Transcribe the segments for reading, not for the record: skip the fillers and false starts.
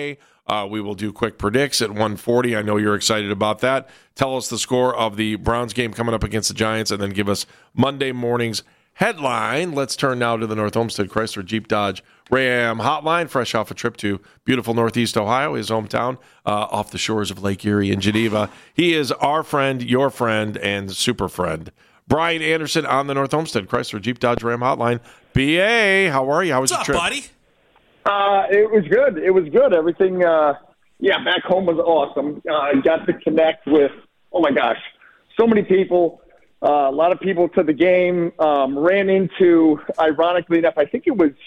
Friday. We will do quick predicts at 1:40. I know you're excited about that. Tell us the score of the Browns game coming up against the Giants, and then give us Monday morning's headline. Let's turn now to the North Olmsted Chrysler Jeep Dodge Ram hotline, fresh off a trip to beautiful Northeast Ohio, his hometown, off the shores of Lake Erie in Geneva. He is our friend, your friend, and super friend, Brian Anderson on the North Olmsted Chrysler Jeep Dodge Ram hotline. BA, how are you? How was your trip? What's up, buddy? It was good. It was good. Everything, back home was awesome. Got to connect with, oh my gosh, so many people. A lot of people to the game. Ran into, ironically enough, I think it was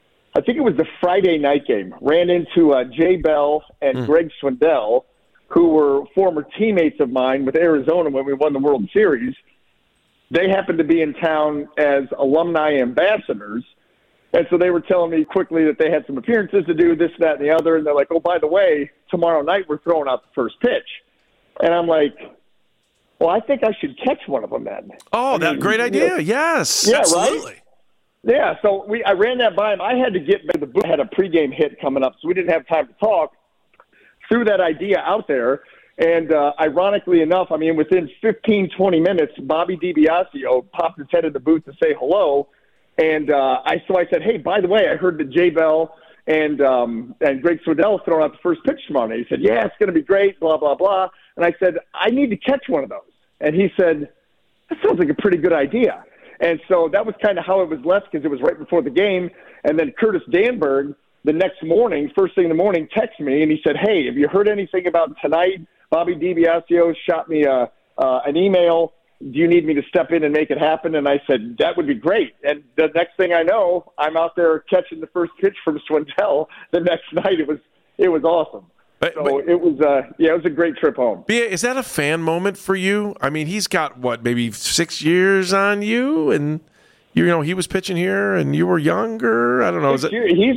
the Friday night game. Ran into Jay Bell and Greg Swindell, who were former teammates of mine with Arizona when we won the World Series. They happened to be in town as alumni ambassadors. And so they were telling me quickly that they had some appearances to do, this, that, and the other. And they're like, oh, by the way, tomorrow night we're throwing out the first pitch. And I'm like, well, I think I should catch one of them then. Oh, that great idea. Yes. Yeah, Absolutely. right? Yeah, so I ran that by him. I had to get the booth. I had a pregame hit coming up, so we didn't have time to talk. Threw that idea out there. And ironically enough, within 15, 20 minutes, Bobby DiBiasio popped his head in the booth to say hello. And I said, hey, by the way, I heard that Jay Bell and Greg Swindell throwing out the first pitch tomorrow night. He said, yeah, it's going to be great, blah, blah, blah. And I said, I need to catch one of those. And he said, that sounds like a pretty good idea. And so that was kind of how it was left because it was right before the game. And then Curtis Danberg, the next morning, first thing in the morning, texted me, and he said, hey, have you heard anything about tonight? Bobby DiBiasio shot me an email. Do you need me to step in and make it happen? And I said, that would be great. And the next thing I know, I'm out there catching the first pitch from Swindell the next night. It was awesome. It was a great trip home. Is that a fan moment for you? I mean, he's got, maybe 6 years on you? And, he was pitching here and you were younger? I don't know. He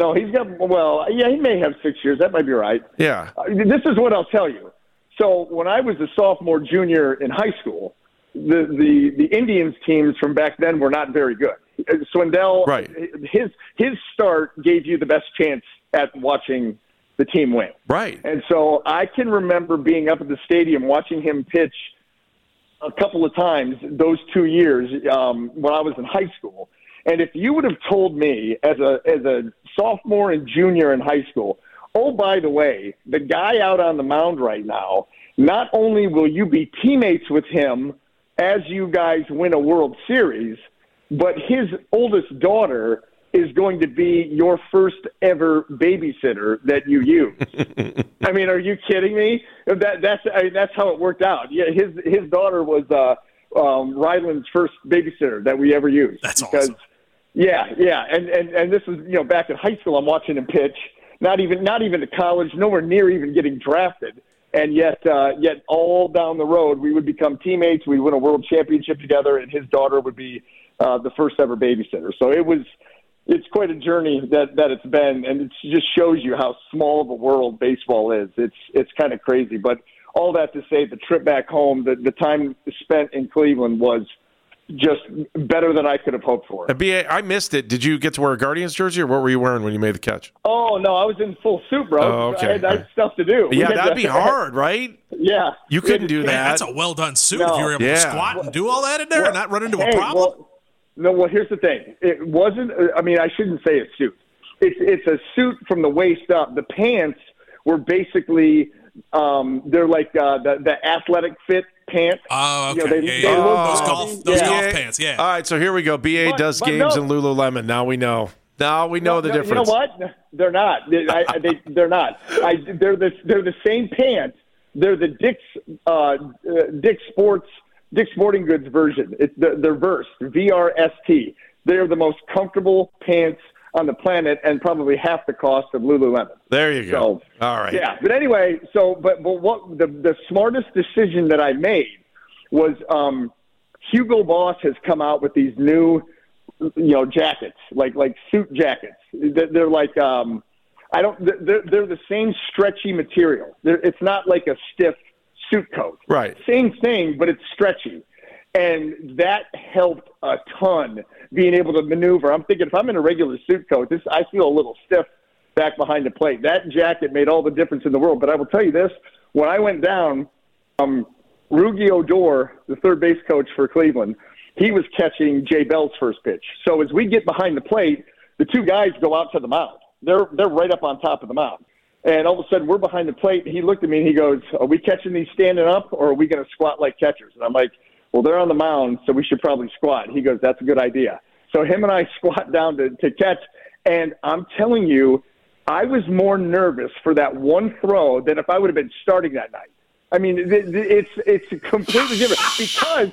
may have 6 years. That might be right. Yeah. This is what I'll tell you. So when I was a sophomore, junior in high school, the Indians teams from back then were not very good. Swindell, right. His start gave you the best chance at watching the team win. Right. And so I can remember being up at the stadium watching him pitch a couple of times those 2 years when I was in high school. And if you would have told me as a sophomore and junior in high school, oh, by the way, the guy out on the mound right now, not only will you be teammates with him as you guys win a World Series, but his oldest daughter is going to be your first ever babysitter that you use. Are you kidding me? That's how it worked out. Yeah, his daughter was Ryland's first babysitter that we ever used. That's awesome. Yeah, and this was back in high school. I'm watching him pitch. Not even to college, nowhere near even getting drafted. And yet all down the road, we would become teammates. We'd win a world championship together, and his daughter would be the first ever babysitter. So it's quite a journey that it's been, and it just shows you how small of a world baseball is. It's kind of crazy. But all that to say, the trip back home, the time spent in Cleveland was just better than I could have hoped for. B.A., I missed it. Did you get to wear a Guardians jersey, or what were you wearing when you made the catch? Oh, no, I was in full suit, bro. Oh, okay. I had stuff to do. Yeah, that'd be hard, right? Yeah. You couldn't do that. That's a well-done suit if you were able to squat and do all that in there and not run into a problem. Well, here's the thing. It wasn't – I shouldn't say a suit. It's a suit from the waist up. The pants were basically they're like the athletic fit pants. Oh, okay. Those golf pants, yeah. All right, so here we go. BA does games in Lululemon. Now we know. The difference. You know what? They're not. They're not. They're the same pants. They're the Dick's Sporting Goods version. They're Verst, VRST. They're the most comfortable pants on the planet and probably half the cost of Lululemon. There you go. So, all right. Yeah, but anyway, but what the smartest decision that I made was Hugo Boss has come out with these new, jackets, like suit jackets. They're like they're the same stretchy material. It's not like a stiff suit coat. Right. Same thing, but it's stretchy. And that helped a ton, being able to maneuver. I'm thinking if I'm in a regular suit coat, I feel a little stiff back behind the plate. That jacket made all the difference in the world. But I will tell you this, when I went down, Rugi Odor, the third base coach for Cleveland, he was catching Jay Bell's first pitch. So as we get behind the plate, the two guys go out to the mound. They're right up on top of the mound. And all of a sudden, we're behind the plate. He looked at me and he goes, "Are we catching these standing up, or are we going to squat like catchers?" And I'm like, "Well, they're on the mound, so we should probably squat." He goes, "That's a good idea." So him and I squat down to catch. And I'm telling you, I was more nervous for that one throw than if I would have been starting that night. I mean, it's completely different because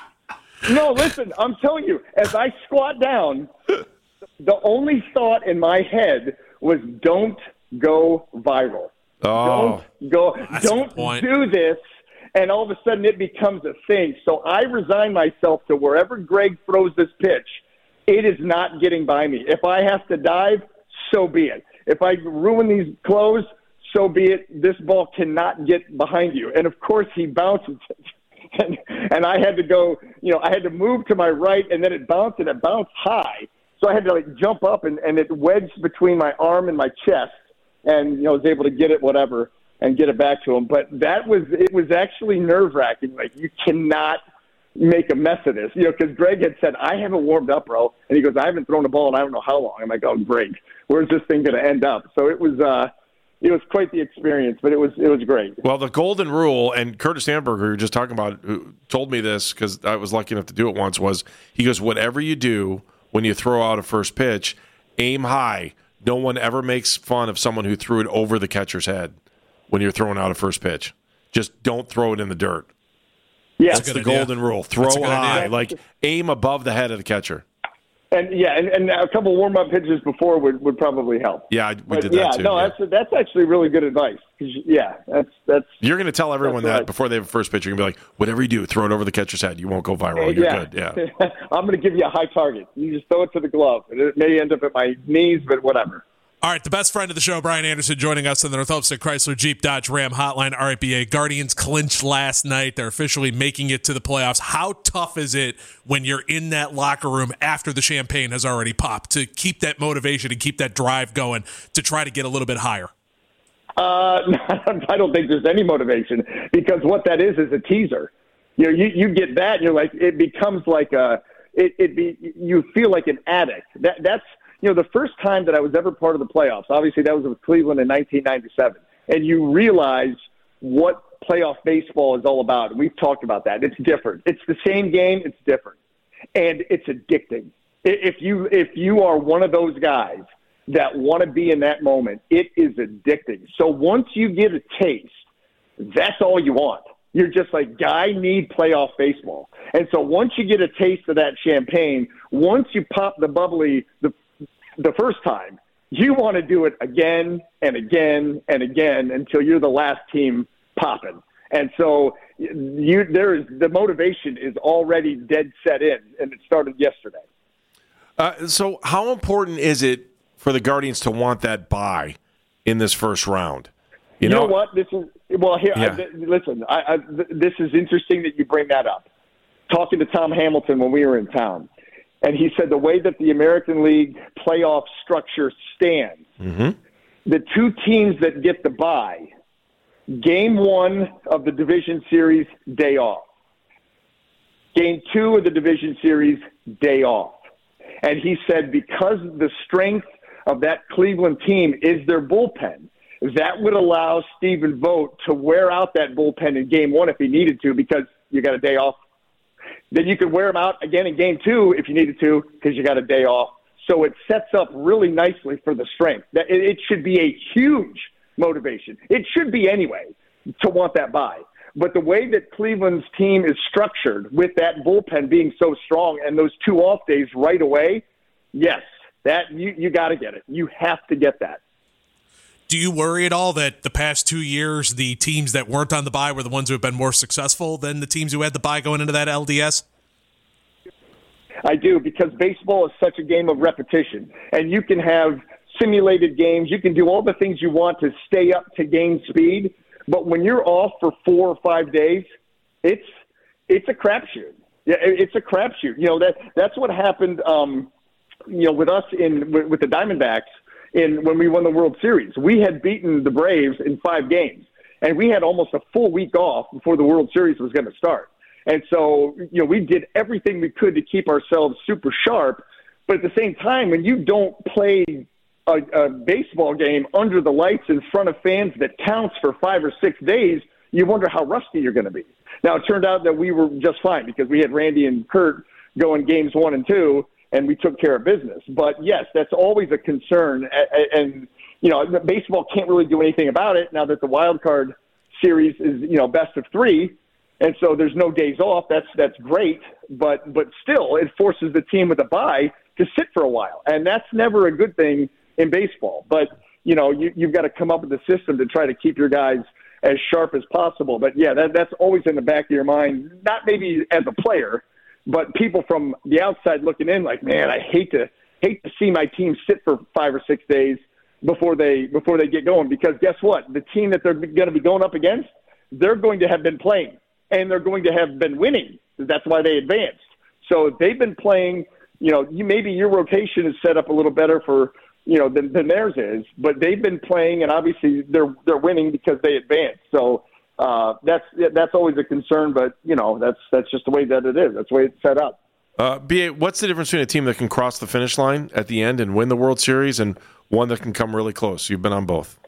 – no, listen, I'm telling you, as I squat down, the only thought in my head was don't go viral. Oh, don't do this. And all of a sudden it becomes a thing. So I resign myself to wherever Greg throws this pitch, it is not getting by me. If I have to dive, so be it. If I ruin these clothes, so be it. This ball cannot get behind you. And, of course, he bounces it. And I had to go, I had to move to my right, and then it bounced, and it bounced high. So I had to, jump up, and it wedged between my arm and my chest, and, was able to get it, whatever, and get it back to him. But it was actually nerve-wracking. Like, you cannot make a mess of this, because Greg had said, "I haven't warmed up, bro." And he goes, "I haven't thrown a ball in I don't know how long." I'm like, "Oh, Greg, where's this thing going to end up?" So it was quite the experience, but it was great. Well, the golden rule, and Curtis Sandberg, who you were just talking about, who told me this because I was lucky enough to do it once, was he goes, "Whatever you do when you throw out a first pitch, aim high. No one ever makes fun of someone who threw it over the catcher's head when you're throwing out a first pitch. Just don't throw it in the dirt." Yeah, that's the golden rule. Throw high, like aim above the head of the catcher. And and a couple warm-up pitches before would probably help. Yeah, we did that too. No, that's actually really good advice. That's you're going to tell everyone that before they have a first pitch. You're going to be like, "Whatever you do, throw it over the catcher's head. You won't go viral. You're good." Yeah. I'm going to give you a high target. You just throw it to the glove. It may end up at my knees, but whatever. All right, the best friend of the show, Brian Anderson, joining us on the North Olmsted Chrysler Jeep Dodge Ram Hotline. RIPA Guardians clinched last night. They're officially making it to the playoffs. How tough is it when you're in that locker room after the champagne has already popped to keep that motivation and keep that drive going to try to get a little bit higher? I don't think there's any motivation because what that is a teaser. You get that, and you're like, it becomes like you feel like an addict. That's the first time that I was ever part of the playoffs, obviously that was with Cleveland in 1997, and you realize what playoff baseball is all about. We've talked about that. It's different. It's the same game. It's different. And it's addicting. If you are one of those guys that want to be in that moment, it is addicting. So once you get a taste, that's all you want. You're just like, I need playoff baseball. And so once you get a taste of that champagne, once you pop the bubbly the first time, you want to do it again and again and again until you're the last team popping. And so the motivation is already dead set in, and it started yesterday. So how important is it for the Guardians to want that bye in this first round? You know what? Listen, this is interesting that you bring that up. Talking to Tom Hamilton when we were in town, and he said the way that the American League playoff structure stands, the two teams that get the bye, Game 1 of the division series, day off. Game 2 of the division series, day off. And he said because the strength of that Cleveland team is their bullpen, that would allow Stephen Vogt to wear out that bullpen in Game 1 if he needed to because you got a day off. Then you could wear him out again in Game 2 if you needed to because you got a day off. So it sets up really nicely for the strength. It should be a huge motivation. It should be anyway to want that bye. But the way that Cleveland's team is structured with that bullpen being so strong and those 2 off days right away, yes, that you got to get it. You have to get that. Do you worry at all that the past 2 years, the teams that weren't on the bye were the ones who have been more successful than the teams who had the bye going into that LDS? I do, because baseball is such a game of repetition. And you can have simulated games. You can do all the things you want to stay up to game speed. But when you're off for 4 or 5 days, it's a crapshoot. Yeah, it's a crapshoot. That's what happened. With us with the Diamondbacks. when we won the World Series. We had beaten the Braves in 5 games, and we had almost a full week off before the World Series was going to start. And so, we did everything we could to keep ourselves super sharp. But at the same time, when you don't play a baseball game under the lights in front of fans that counts for 5 or 6 days, you wonder how rusty you're going to be. Now, it turned out that we were just fine because we had Randy and Kurt going games 1 and 2, and we took care of business. But, yes, that's always a concern. And baseball can't really do anything about it now that the wild card series is, best of 3. And so there's no days off. That's great. But still, it forces the team with a bye to sit for a while. And that's never a good thing in baseball. But, you've got to come up with a system to try to keep your guys as sharp as possible. But, yeah, that's always in the back of your mind, not maybe as a player, but people from the outside looking in like, man, I hate to see my team sit for 5 or 6 days before they get going. Because guess what? The team that they're going to be going up against, they're going to have been playing, and they're going to have been winning. That's why they advanced. So they've been playing, maybe your rotation is set up a little better for – than theirs is, but they've been playing, and obviously they're winning because they advanced. So that's always a concern, but that's just the way that it is. That's the way it's set up. BA, what's the difference between a team that can cross the finish line at the end and win the World Series and one that can come really close? You've been on both.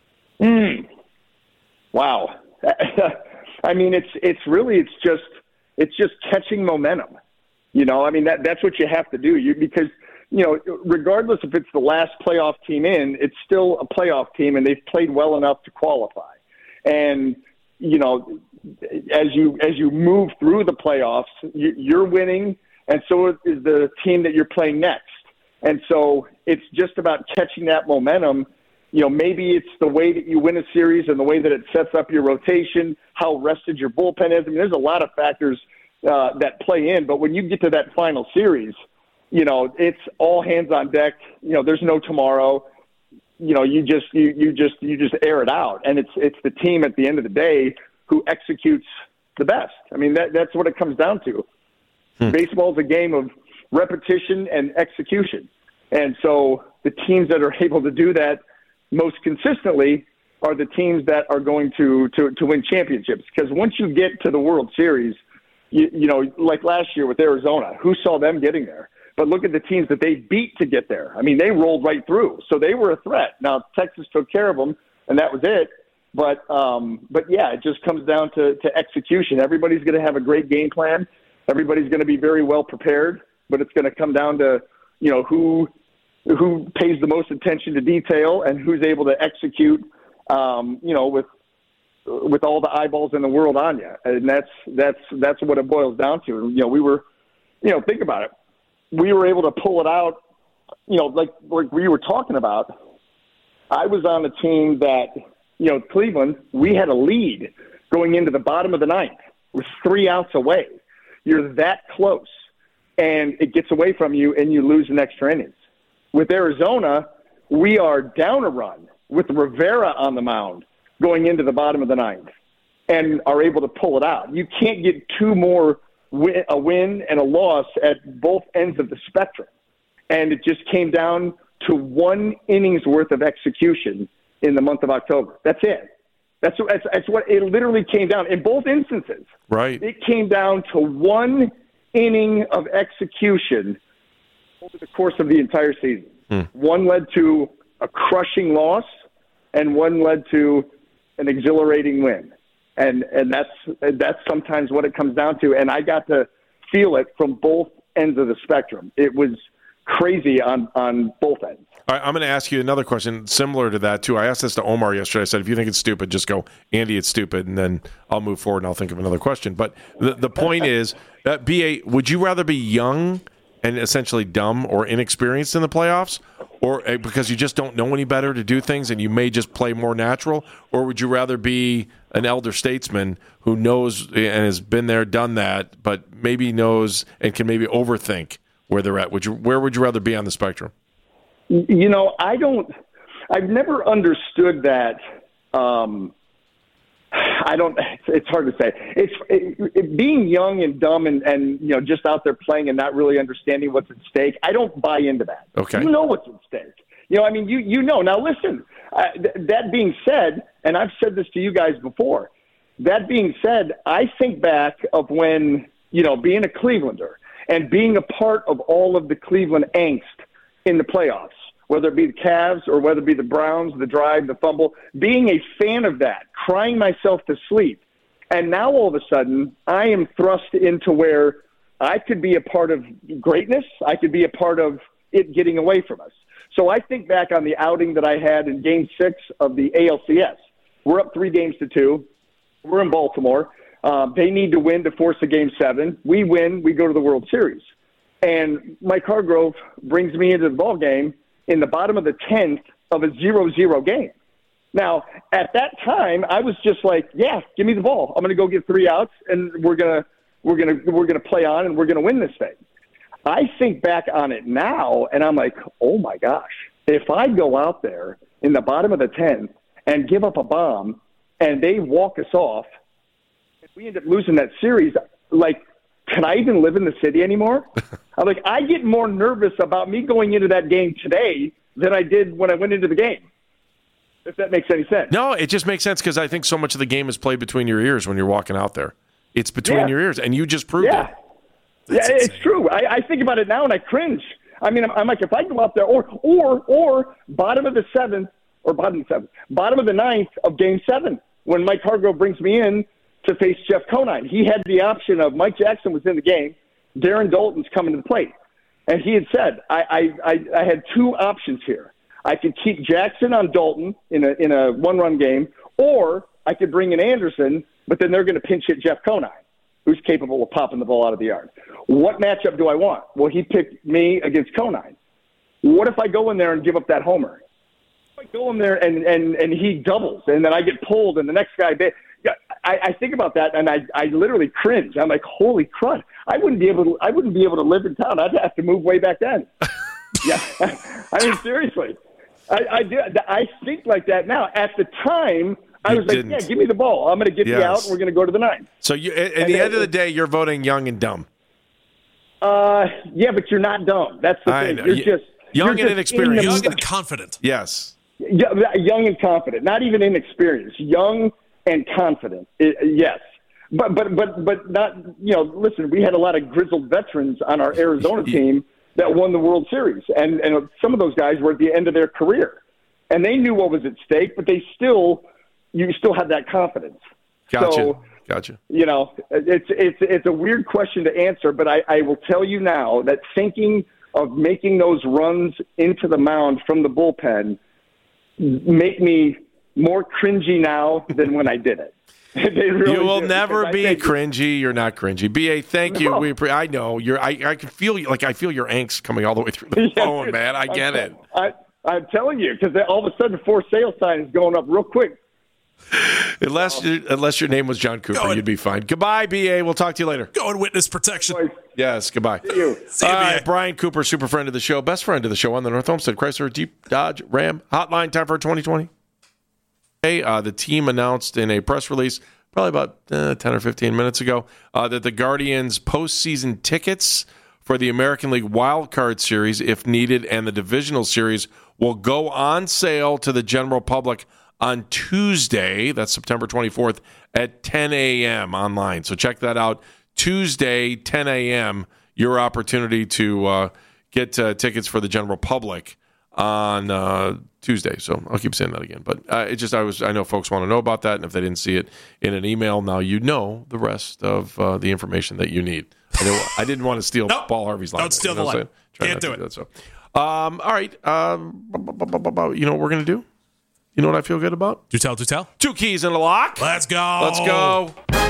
Wow. I mean, it's just catching momentum. That's what you have to do. Because regardless if it's the last playoff team in, it's still a playoff team, and they've played well enough to qualify. And, as you move through the playoffs, you're winning, and so is the team that you're playing next. And so it's just about catching that momentum. Maybe it's the way that you win a series and the way that it sets up your rotation, how rested your bullpen is. I mean, there's a lot of factors that play in, but when you get to that final series, it's all hands on deck. There's no tomorrow. You just air it out, and it's the team at the end of the day who executes the best. I mean, that's what it comes down to. Baseball is a game of repetition and execution, and so the teams that are able to do that most consistently are the teams that are going to win championships. Because once you get to the World Series, like last year with Arizona, who saw them getting there? But look at the teams that they beat to get there. I mean, they rolled right through. So they were a threat. Now, Texas took care of them, and that was it. But yeah, it just comes down to execution. Everybody's going to have a great game plan. Everybody's going to be very well prepared. But it's going to come down to, who pays the most attention to detail and who's able to execute, with all the eyeballs in the world on you. And that's what it boils down to. We were, think about it. We were able to pull it out, like we were talking about. I was on a team that, Cleveland, we had a lead going into the bottom of the ninth with 3 outs away. You're that close, and it gets away from you, and you lose in extra innings. With Arizona, we are down a run with Rivera on the mound going into the bottom of the ninth and are able to pull it out. You can't get 2 more a win and a loss at both ends of the spectrum. And it just came down to 1 inning's worth of execution in the month of October. That's it. That's what it literally came down in both instances. Right. It came down to 1 inning of execution over the course of the entire season. One led to a crushing loss, and one led to an exhilarating win. And that's sometimes what it comes down to. And I got to feel it from both ends of the spectrum. It was crazy on both ends. All right, I'm going to ask you another question similar to that, too. I asked this to Omar yesterday. I said, if you think it's stupid, just go, Andy, it's stupid, and then I'll move forward and I'll think of another question. But the point is, BA, would you rather be young and essentially dumb or inexperienced in the playoffs, or because you just don't know any better to do things and you may just play more natural, or would you rather be an elder statesman who knows and has been there, done that, but maybe knows and can maybe overthink where they're at? Where would you rather be on the spectrum? I've never understood that. It's hard to say. It's being young and dumb and just out there playing and not really understanding what's at stake. I don't buy into that. Okay. You know what's at stake. You know, I mean, you know. Now, listen, that being said, and I've said this to you guys before, that being said, I think back of when, you know, being a Clevelander and being a part of all of the Cleveland angst in the playoffs, whether it be the Cavs or whether it be the Browns, the drive, the fumble, being a fan of that, crying myself to sleep. And now all of a sudden, I am thrust into where I could be a part of greatness. I could be a part of it getting away from us. So I think back on the outing that I had in Game 6 of the ALCS. We're up 3-2. We're in Baltimore. They need to win to force a Game 7. We win. We go to the World Series. And Mike Hargrove brings me into the ball game in the bottom of the 10th of a 0-0 game. Now, at that time, I was just like, yeah, give me the ball. I'm going to go get 3 outs, and we're going to play on, and we're going to win this thing. I think back on it now, and I'm like, oh, my gosh. If I go out there in the bottom of the 10th and give up a bomb and they walk us off, and we end up losing that series, like, can I even live in the city anymore? I'm like, I get more nervous about me going into that game today than I did when I went into the game, if that makes any sense. No, it just makes sense because I think so much of the game is played between your ears when you're walking out there. It's between your ears, and you just proved it. That's insane. It's true. I think about it now, and I cringe. I mean, I'm like, if I go out there, or bottom of the 7th, or bottom of the 9th of Game 7, when Mike Hargrove brings me in to face Jeff Conine. He had the option of Mike Jackson was in the game, Darren Dalton's coming to the plate. And he had said, I had 2 options here. I could keep Jackson on Dalton in a one-run game, or I could bring in Anderson, but then they're going to pinch hit Jeff Conine, who's capable of popping the ball out of the yard. What matchup do I want? Well, he picked me against Conine. What if I go in there and give up that homer? If I go in there and he doubles, and then I get pulled, and the next guy I think about that, and I literally cringe. I'm like, holy crud! I wouldn't be able to live in town. I'd have to move way back then. Yeah, I mean, seriously, I think like that now. At the time, I was like, yeah, give me the ball. I'm going to get you out, and we're going to go to the 9th. So at the end of the day, you're voting young and dumb. Yeah, but you're not dumb. That's the thing. You're just young and inexperienced. Young and confident. Yes. Young and confident. Not even inexperienced. Young and confident, yes, but not. You know, listen, we had a lot of grizzled veterans on our Arizona team that won the World Series, and some of those guys were at the end of their career, and they knew what was at stake, but you still had that confidence. Gotcha. You know, it's a weird question to answer, but I will tell you now that thinking of making those runs into the mound from the bullpen make me more cringy now than when I did it. Really you will never be cringy. You're not cringy. BA, thank you. I know you're. I can feel like I feel your angst coming all the way through the phone, man. I get it. I'm telling you, because all of a sudden, for sale sign is going up real quick. Unless your name was John Cooper, you'd be fine. Goodbye, BA. We'll talk to you later. Go and witness protection. Yes, goodbye. See you. See you, all right, Brian Cooper, super friend of the show, best friend of the show on the North Homestead Chrysler Jeep Dodge Ram Hotline. Time for 2020. The team announced in a press release probably about 10 or 15 minutes ago that the Guardians' postseason tickets for the American League Wild Card Series, if needed, and the Divisional Series will go on sale to the general public on Tuesday, that's September 24th, at 10 a.m. online. So check that out. Tuesday, 10 a.m., your opportunity to get tickets for the general public on Tuesday. So I'll keep saying that again. But I know folks want to know about that, and if they didn't see it in an email, now you know the rest of the information that you need. I didn't want to steal Paul Harvey's line. Don't steal the line. Can't do it. That, so. All right. You know what we're going to do? You know what I feel good about? Do tell. 2 keys in a lock. Let's go. Let's go.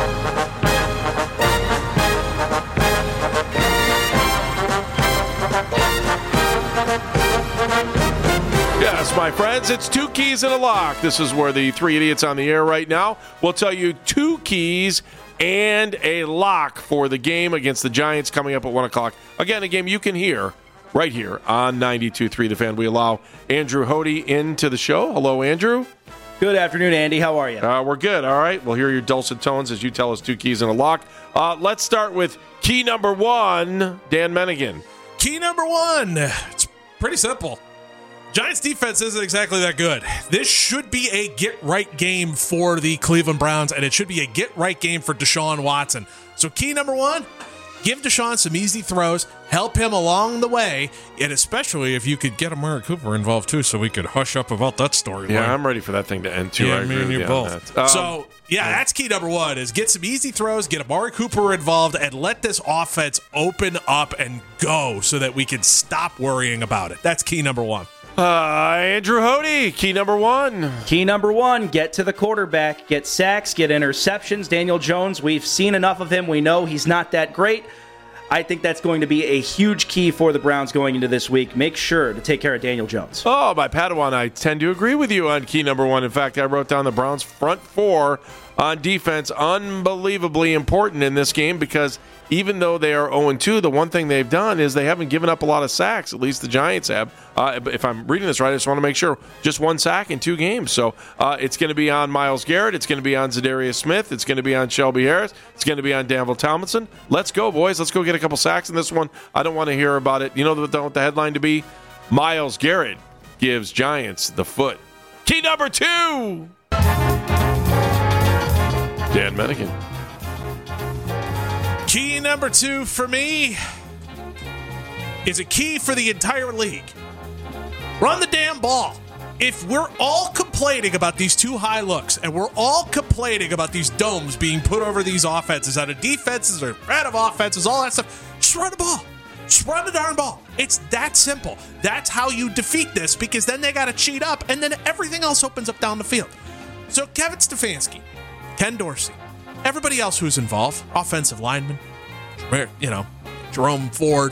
Yes, my friends, it's 2 keys in a lock. This is where the 3 idiots on the air right now will tell you 2 keys and a lock for the game against the Giants coming up at 1 o'clock. Again, a game you can hear right here on 92.3 The Fan. We allow Andrew Hody into the show. Hello, Andrew. Good afternoon, Andy. How are you? We're good. All right. We'll hear your dulcet tones as you tell us 2 keys and a lock. Let's start with key number 1, Dan Mennigan. Key number 1. It's pretty simple. Giants defense isn't exactly that good. This should be a get-right game for the Cleveland Browns, and it should be a get-right game for Deshaun Watson. So key number one, give Deshaun some easy throws, help him along the way, and especially if you could get Amari Cooper involved too, so we could hush up about that story. Yeah, I'm ready for that thing to end too. Yeah, I me and you both. That's key number one, is get some easy throws, get Amari Cooper involved, and let this offense open up and go so that we can stop worrying about it. That's key number one. Andrew Hody, key number one. Key number one, get to the quarterback, get sacks, get interceptions. Daniel Jones, we've seen enough of him. We know he's not that great. I think that's going to be a huge key for the Browns going into this week. Make sure to take care of Daniel Jones. Oh, my Padawan, I tend to agree with you on key number one. In fact, I wrote down the Browns' front four on defense, unbelievably important in this game, because even though they are 0-2, the one thing they've done is they haven't given up a lot of sacks. At least the Giants have. If I'm reading this right, I just want to make sure. Just one sack in 2 games. So it's going to be on Myles Garrett. It's going to be on Zadarius Smith. It's going to be on Shelby Harris. It's going to be on Danville Tomlinson. Let's go, boys. Let's go get a couple sacks in this one. I don't want to hear about it. You know what the headline to be? Myles Garrett gives Giants the foot. Key number 2. Dan Menigan. Key number 2 for me is a key for the entire league. Run the damn ball. If we're all complaining about these too high looks, and we're all complaining about these domes being put over these offenses, out of defenses or out of offenses, all that stuff, just run the ball. Just run the darn ball. It's that simple. That's how you defeat this, because then they got to cheat up, and then everything else opens up down the field. So Kevin Stefanski, Ken Dorsey, everybody else who's involved, offensive linemen, Jerome Ford,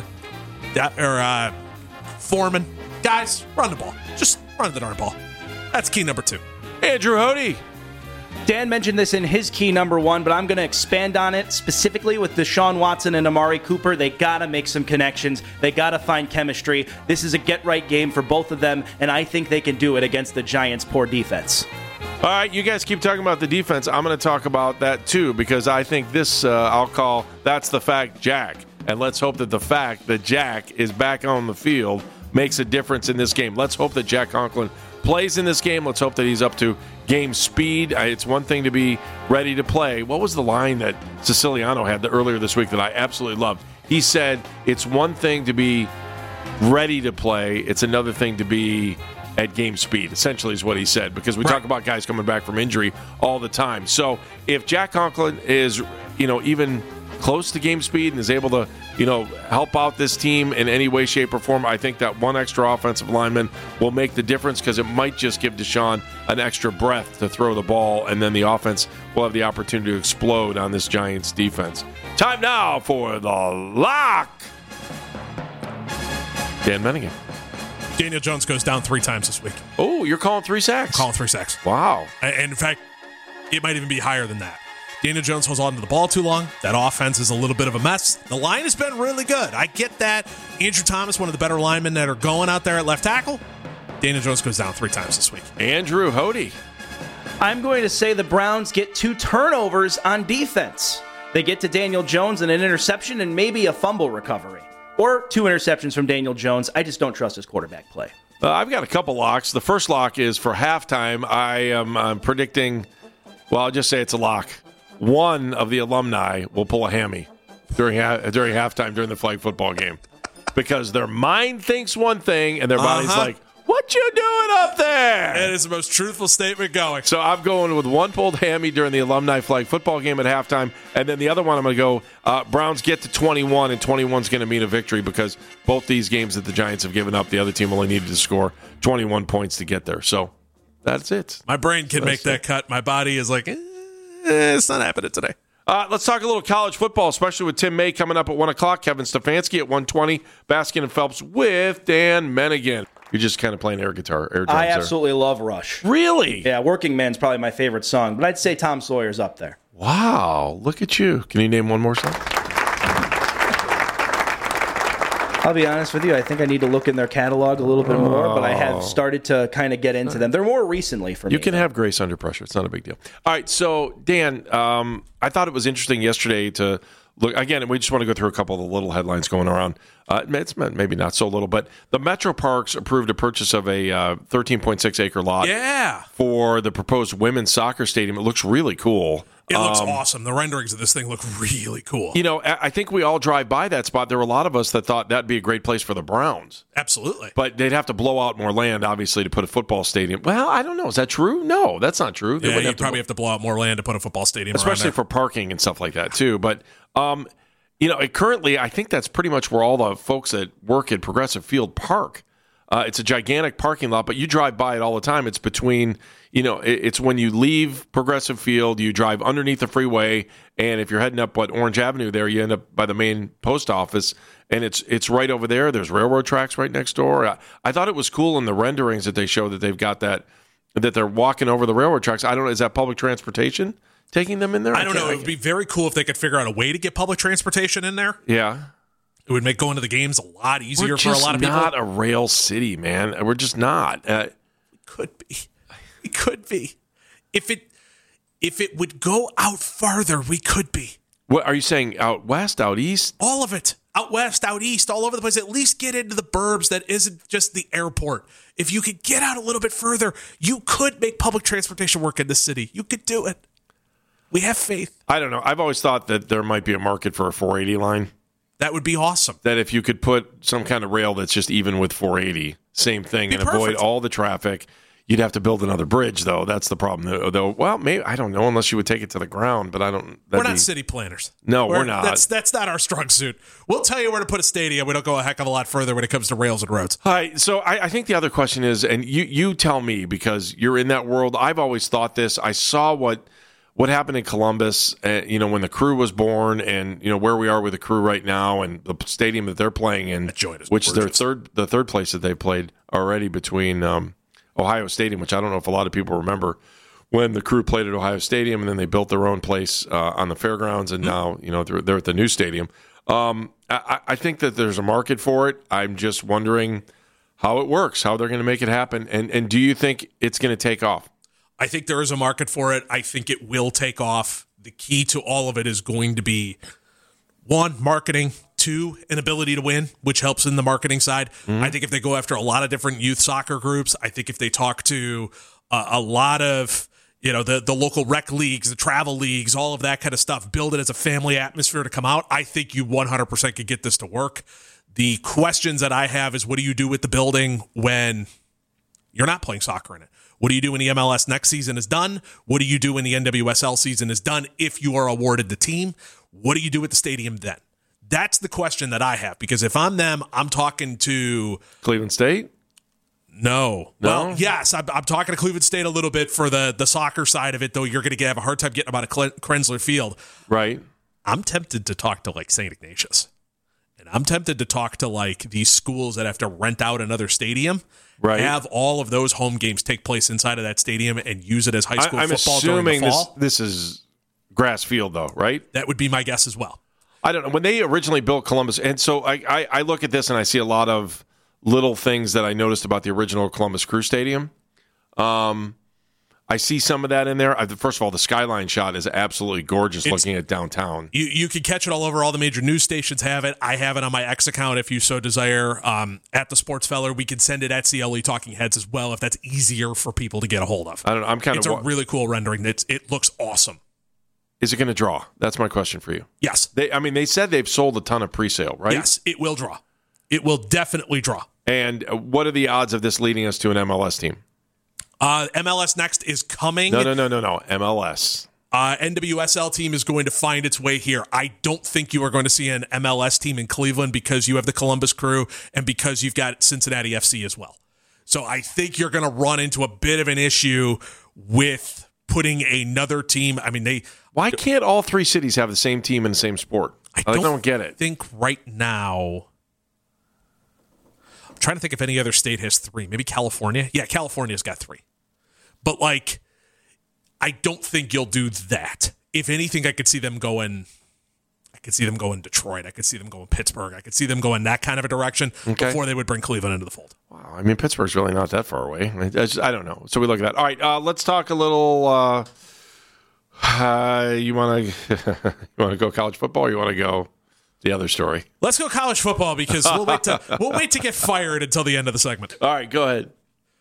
Foreman, guys, run the ball. Just run the darn ball. That's key number 2. Andrew Hody. Dan mentioned this in his key number 1, but I'm going to expand on it specifically with Deshaun Watson and Amari Cooper. They got to make some connections. They got to find chemistry. This is a get-right game for both of them, and I think they can do it against the Giants' poor defense. All right, you guys keep talking about the defense. I'm going to talk about that too, because I think this I'll call that's the fact Jack. And let's hope that the fact that Jack is back on the field makes a difference in this game. Let's hope that Jack Conklin plays in this game. Let's hope that he's up to game speed. It's one thing to be ready to play. What was the line that Siciliano had earlier this week that I absolutely loved? He said, it's one thing to be ready to play. It's another thing to be at game speed, essentially is what he said, because we talk about guys coming back from injury all the time. So if Jack Conklin is, even close to game speed and is able to, help out this team in any way, shape, or form, I think that one extra offensive lineman will make the difference, because it might just give Deshaun an extra breath to throw the ball, and then the offense will have the opportunity to explode on this Giants defense. Time now for the lock. Dan Menigan. Daniel Jones goes down 3 times this week. Oh, you're calling 3 sacks? I'm calling 3 sacks. Wow. And in fact, it might even be higher than that. Daniel Jones holds on to the ball too long. That offense is a little bit of a mess. The line has been really good. I get that. Andrew Thomas, one of the better linemen that are going out there at left tackle. Daniel Jones goes down 3 times this week. Andrew Hody. I'm going to say the Browns get 2 turnovers on defense. They get to Daniel Jones and an interception and maybe a fumble recovery. Or 2 interceptions from Daniel Jones. I just don't trust his quarterback play. I've got a couple locks. The first lock is for halftime. I'm predicting, I'll just say it's a lock. One of the alumni will pull a hammy during halftime during the flag football game, because their mind thinks one thing and their body's like, what you doing up there? That is the most truthful statement going. So I'm going with one pulled hammy during the alumni flag football game at halftime, and then the other one I'm going to go Browns get to 21, and 21's going to mean a victory, because both these games that the Giants have given up, the other team only needed to score 21 points to get there. So that's it. My brain can make that cut. My body is like, it's not happening today. Let's talk a little college football, especially with Tim May coming up at 1 o'clock. Kevin Stefanski at 1:20. Baskin and Phelps with Dan Menigan. You're just kind of playing air drums I absolutely love Rush. Really? Yeah, Working Man's probably my favorite song, but I'd say Tom Sawyer's up there. Wow, look at you. Can you name one more song? I'll be honest with you, I think I need to look in their catalog a little bit more, but I have started to kind of get into them. They're more recently for me. You can have grace under pressure. It's not a big deal. All right, so Dan, I thought it was interesting yesterday to look, again, we just want to go through a couple of the little headlines going around. It's maybe not so little, but the Metro Parks approved a purchase of a 13.6 acre lot for the proposed women's soccer stadium. It looks really cool. It looks awesome. The renderings of this thing look really cool. You know, I think we all drive by that spot. There were a lot of us that thought that'd be a great place for the Browns. Absolutely. But they'd have to blow out more land, obviously, to put a football stadium. Well, I don't know. Is that true? No, that's not true. Yeah, you'd probably have to blow out more land to put a football stadium especially for parking and stuff like that, too. But, you know, currently, I think that's pretty much where all the folks that work at Progressive Field park. It's a gigantic parking lot, but you drive by it all the time. It's between, you know, it's when you leave Progressive Field, you drive underneath the freeway, and if you're heading up Orange Avenue there, you end up by the main post office, and it's right over there. There's railroad tracks right next door. I thought it was cool in the renderings that they show that they've got that they're walking over the railroad tracks. I don't know, is that public transportation taking them in there? I don't know. It would be very cool if they could figure out a way to get public transportation in there. Yeah. It would make going to the games a lot easier We're for a lot of people. We're not a rail city, man. We're just not. Could be. We could be. If it would go out farther, we could be. What are you saying? Out west, out east? All of it. Out west, out east, all over the place. At least get into the burbs that isn't just the airport. If you could get out a little bit further, you could make public transportation work in the city. You could do it. We have faith. I don't know. I've always thought that there might be a market for a 480 line. That would be awesome. That if you could put some kind of rail that's just even with 480, same thing, and avoid all the traffic. You'd have to build another bridge, though. That's the problem. Though, well, maybe I don't know, unless you would take it to the ground. But I don't. We're not city planners. No, we're not. That's not our strong suit. We'll tell you where to put a stadium. We don't go a heck of a lot further when it comes to rails and roads. All right. So I think the other question is, and you tell me because you're in that world. I've always thought this. I saw what happened in Columbus, you know, when the Crew was born, and you know where we are with the Crew right now, and the stadium that they're playing in, which is the third place that they played already between Ohio Stadium, which I don't know if a lot of people remember when the Crew played at Ohio Stadium, and then they built their own place on the fairgrounds, and now you know they're at the new stadium. I think that there's a market for it. I'm just wondering how it works, how they're going to make it happen, and do you think it's going to take off? I think there is a market for it. I think it will take off. The key to all of it is going to be, one, marketing, two, an ability to win, which helps in the marketing side. Mm-hmm. I think if they go after a lot of different youth soccer groups, I think if they talk to a lot of, you know, the local rec leagues, the travel leagues, all of that kind of stuff, build it as a family atmosphere to come out, I think you 100% could get this to work. The questions that I have is, what do you do with the building when you're not playing soccer in it? What do you do when the MLS next season is done? What do you do when the NWSL season is done if you are awarded the team? What do you do with the stadium then? That's the question that I have, because if I'm them, I'm talking to Cleveland State? No. Well, yes, I'm talking to Cleveland State a little bit for the soccer side of it, though you're going to have a hard time getting them out of Krensler Field. Right. I'm tempted to talk to like St. Ignatius. And I'm tempted to talk to like these schools that have to rent out another stadium. Right. Have all of those home games take place inside of that stadium and use it as high school football during the fall. I'm assuming this is grass field, though, right? That would be my guess as well. I don't know. When they originally built Columbus, and so I look at this and I see a lot of little things that I noticed about the original Columbus Crew Stadium. I see some of that in there. First of all, the skyline shot is absolutely gorgeous looking at downtown. You can catch it all over. All the major news stations have it. I have it on my X account if you so desire. At the Sports Feller, we can send it at CLE Talking Heads as well if that's easier for people to get a hold of. I don't know. It's a really cool rendering. It looks awesome. Is it going to draw? That's my question for you. Yes. They said they've sold a ton of pre-sale, right? Yes, it will draw. It will definitely draw. And what are the odds of this leading us to an MLS team? MLS Next is coming. No. MLS. NWSL team is going to find its way here. I don't think you are going to see an MLS team in Cleveland because you have the Columbus Crew and because you've got Cincinnati FC as well. So I think you're going to run into a bit of an issue with putting another team. I mean, why can't all three cities have the same team in the same sport? I don't get it. I think right now, I'm trying to think if any other state has three. Maybe California. Yeah, California's got three. But, I don't think you'll do that. If anything, I could see them going Detroit. I could see them going Pittsburgh. I could see them going that kind of a direction before they would bring Cleveland into the fold. Wow. I mean, Pittsburgh's really not that far away. I don't know. So we look at that. All right, let's talk a little You want to go college football, or you want to go the other story? Let's go college football because we'll wait to get fired until the end of the segment. All right, go ahead.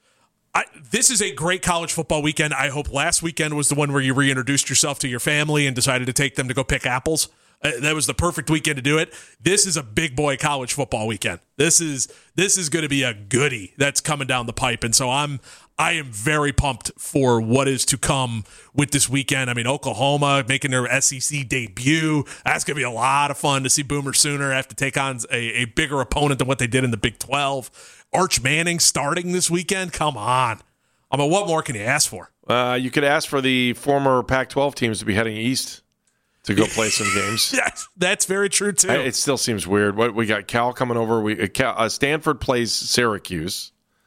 This is a great college football weekend. I hope last weekend was the one where you reintroduced yourself to your family and decided to take them to go pick apples. That was the perfect weekend to do it. This is a big boy college football weekend. This is going to be a goodie that's coming down the pipe, and so I am very pumped for what is to come with this weekend. I mean, Oklahoma making their SEC debut. That's going to be a lot of fun to see Boomer Sooner have to take on a bigger opponent than what they did in the Big 12. Arch Manning starting this weekend. Come on. I mean, what more can you ask for? You could ask for the former Pac-12 teams to be heading east to go play some games. That's very true, too. It still seems weird. What we got Cal coming over. Stanford plays Syracuse.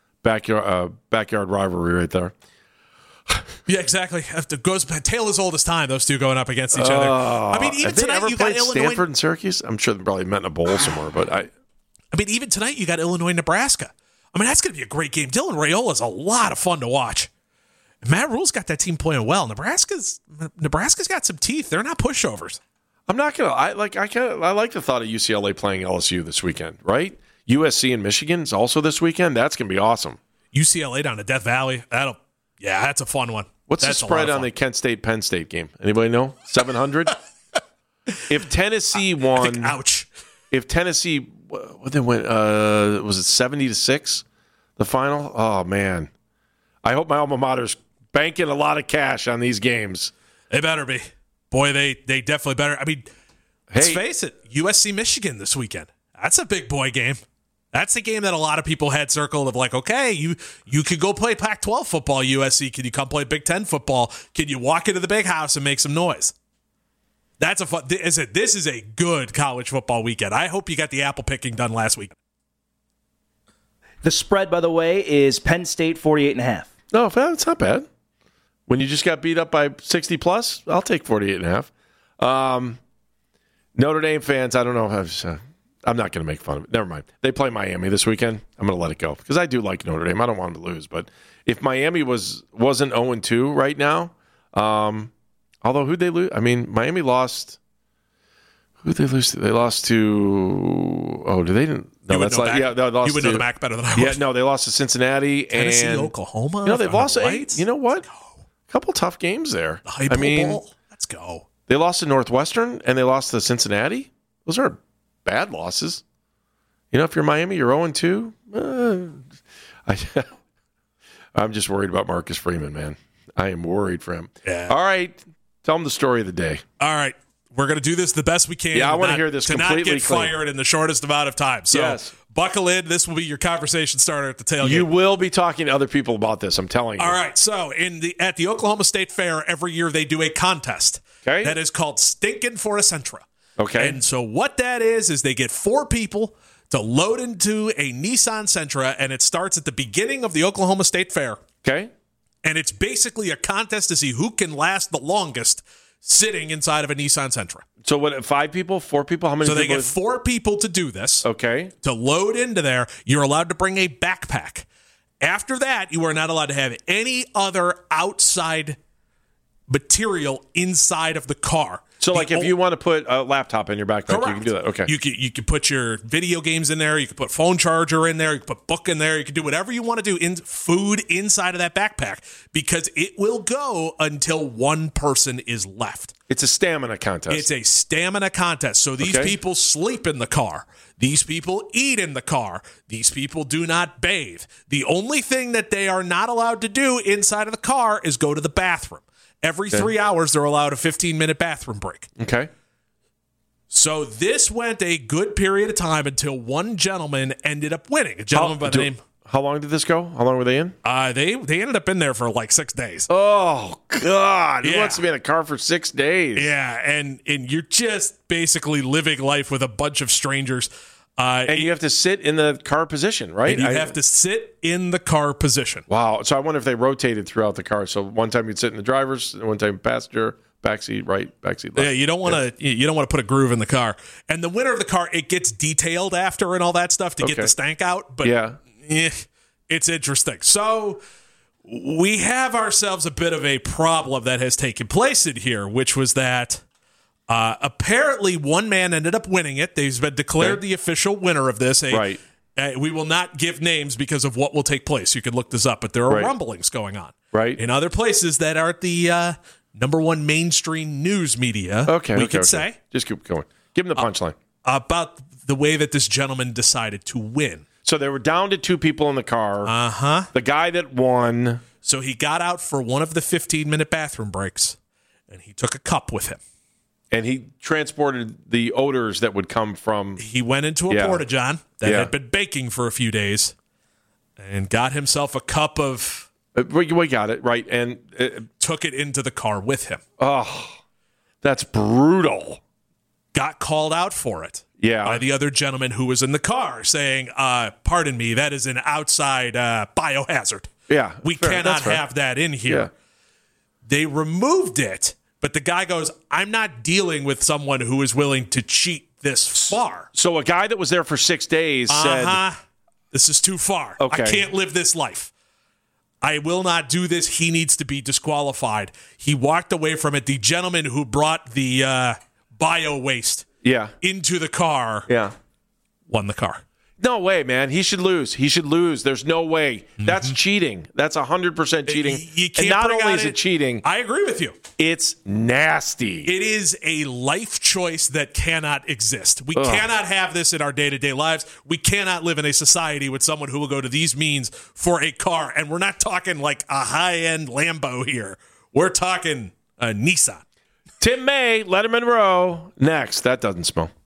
Backyard rivalry right there. Yeah, exactly. It goes tale as old as time, those two going up against each other. I mean, even tonight you got Illinois. Stanford and Syracuse? I'm sure they probably met in a bowl somewhere, but I mean, even tonight you got Illinois, Nebraska. I mean, that's going to be a great game. Dylan Raiola's a lot of fun to watch. Matt Rule's got that team playing well. Nebraska's got some teeth. They're not pushovers. I'm not gonna. I like the thought of UCLA playing LSU this weekend, right? USC and Michigan's also this weekend. That's gonna be awesome. UCLA down to Death Valley. That's a fun one. What's the spread on the Kent State Penn State game? Anybody know? 700. If Tennessee won, ouch. If Tennessee, what they went? Was it 70-6? The final. Oh man, I hope my alma mater's banking a lot of cash on these games. They better be. Boy, they definitely better. I mean, let's face it, USC Michigan this weekend. That's a big boy game. That's the game that a lot of people had circled of like, okay, you could go play Pac-12 football, USC. Can you come play Big Ten football? Can you walk into the big house and make some noise? That's a fun. This is a good college football weekend. I hope you got the apple picking done last week. The spread, by the way, is Penn State 48.5. No, it's not bad. When you just got beat up by 60 plus, I'll take 48.5. Notre Dame fans, I don't know. I'm not going to make fun of it. Never mind. They play Miami this weekend. I'm going to let it go because I do like Notre Dame. I don't want them to lose. But if Miami wasn't 0-2 right now, although who'd they lose? I mean, Miami lost. Who'd they lose to? They lost to. Oh, did they? No, that's like you would know the MAC better than I would. Yeah, no, they lost to Cincinnati, Tennessee, and Oklahoma. You know, they've lost 8. You know what? A couple tough games there. The Bowl. Let's go. They lost to Northwestern and they lost to Cincinnati. Those aren't bad losses. You know, if you're Miami, you're 0-2. I'm just worried about Marcus Freeman, man. I am worried for him. Yeah. All right. Tell him the story of the day. All right. We're going to do this the best we can. Yeah, I want to hear this completely to not get fired in the shortest amount of time. So yes. Buckle in. This will be your conversation starter at the tailgate. You will be talking to other people about this, I'm telling you. All right. So at the Oklahoma State Fair, every year they do a contest that is called Stinkin' for a Sentra. Okay. And so what that is they get 4 people to load into a Nissan Sentra, and it starts at the beginning of the Oklahoma State Fair. Okay. And it's basically a contest to see who can last the longest sitting inside of a Nissan Sentra. So what, 5 people, 4 people? How many people? So they get 4 people to do this. Okay. To load into there, you're allowed to bring a backpack. After that, you are not allowed to have any other outside material inside of the car. So, like, if you want to put a laptop in your backpack, you can do that. Okay. You can put your video games in there. You can put phone charger in there. You can put book in there. You can do whatever you want to do. Food inside of that backpack because it will go until one person is left. It's a stamina contest. It's a stamina contest. So these people sleep in the car. These people eat in the car. These people do not bathe. The only thing that they are not allowed to do inside of the car is go to the bathroom. Every 3 hours, they're allowed a 15-minute bathroom break. Okay. So this went a good period of time until one gentleman ended up winning. A gentleman by the name. How long did this go? How long were they in? They ended up in there for like 6 days. Oh, God. Who wants to be in a car for 6 days? Yeah, and you're just basically living life with a bunch of strangers. And you have to sit in the car position, right? And you have to sit in the car position. Wow. So I wonder if they rotated throughout the car. So one time you'd sit in the driver's, one time passenger, backseat right, backseat left. Yeah, you don't want to put a groove in the car. And the winner of the car, it gets detailed after and all that stuff to get the stank out. But it's interesting. So we have ourselves a bit of a problem that has taken place in here, which was that apparently one man ended up winning it. He's been declared the official winner of this. Right. We will not give names because of what will take place. You can look this up, but there are rumblings going on. Right. In other places that aren't the number one mainstream news media, we could say. Just keep going. Give him the punchline. About the way that this gentleman decided to win. So they were down to 2 people in the car. Uh-huh. The guy that won. So he got out for one of the 15-minute bathroom breaks, and he took a cup with him. And he transported the odors that would come from... He went into a porta-john that had been baking for a few days and got himself a cup of... We got it, right. And took it into the car with him. Oh, that's brutal. Got called out for it. Yeah. By the other gentleman who was in the car saying, pardon me, that is an outside biohazard. Yeah. We cannot have that in here. Yeah. They removed it, but the guy goes, I'm not dealing with someone who is willing to cheat this far. So a guy that was there for 6 days said... This is too far. Okay. I can't live this life. I will not do this. He needs to be disqualified. He walked away from it. The gentleman who brought the bio waste into the car won the car. No way, man. He should lose. There's no way. That's cheating. That's 100% cheating. You can't and not bring only out is it cheating, I agree with you. It's nasty. It is a life choice that cannot exist. We cannot have this in our day-to-day lives. We cannot live in a society with someone who will go to these means for a car. And we're not talking like a high-end Lambo here. We're talking a Nissan. Tim May, Letterman Row. Next. That doesn't smell.